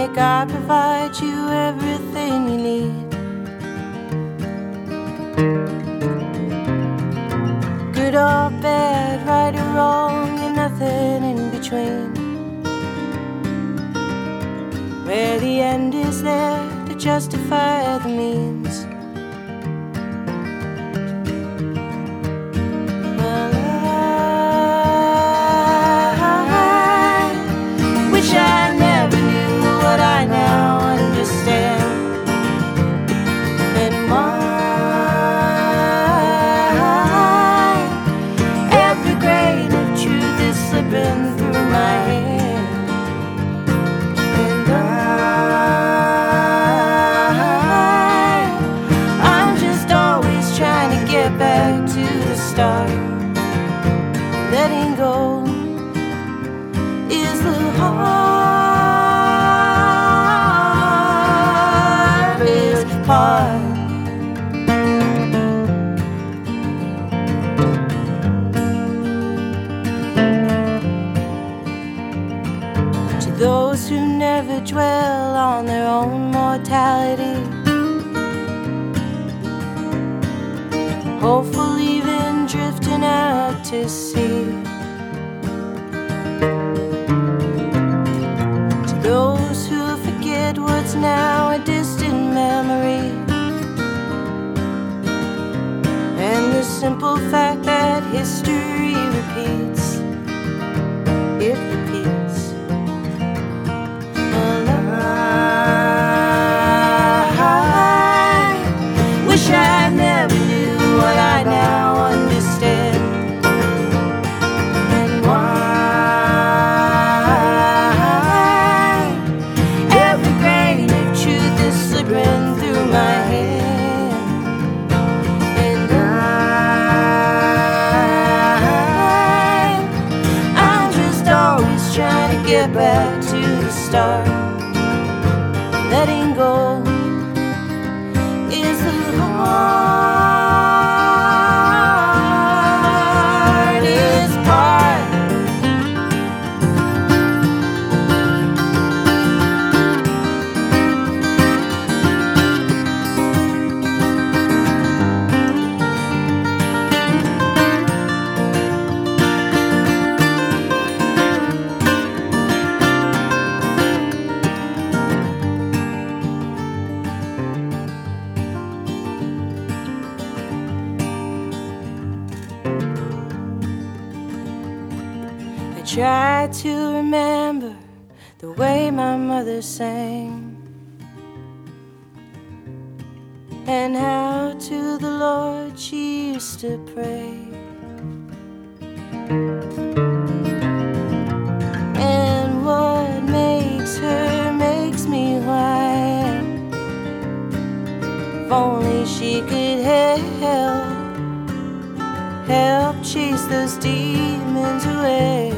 like I provide you everything you need. Good or bad, right or wrong, and nothing in between. Where the end is there to justify the means. Well, I wish I never knew what I now understand. And why every grain of truth is slipping through my hand. And I'm just always trying to get back to the start. Letting go is the hardest part. To those who never dwell on their own mortality, hopefully even drifting out to sea. To those who forget what's now a distant memory, and the simple fact that history repeats, it repeats. Well, I wish I never knew what I now understand. And why every grain of truth is slipping through my hand. And I'm just always trying to get back to the start. Letting go is the hardest part. I try to remember the way my mother sang, and how to the Lord she used to pray, and what makes her makes me who I am. If only she could help chase those demons away.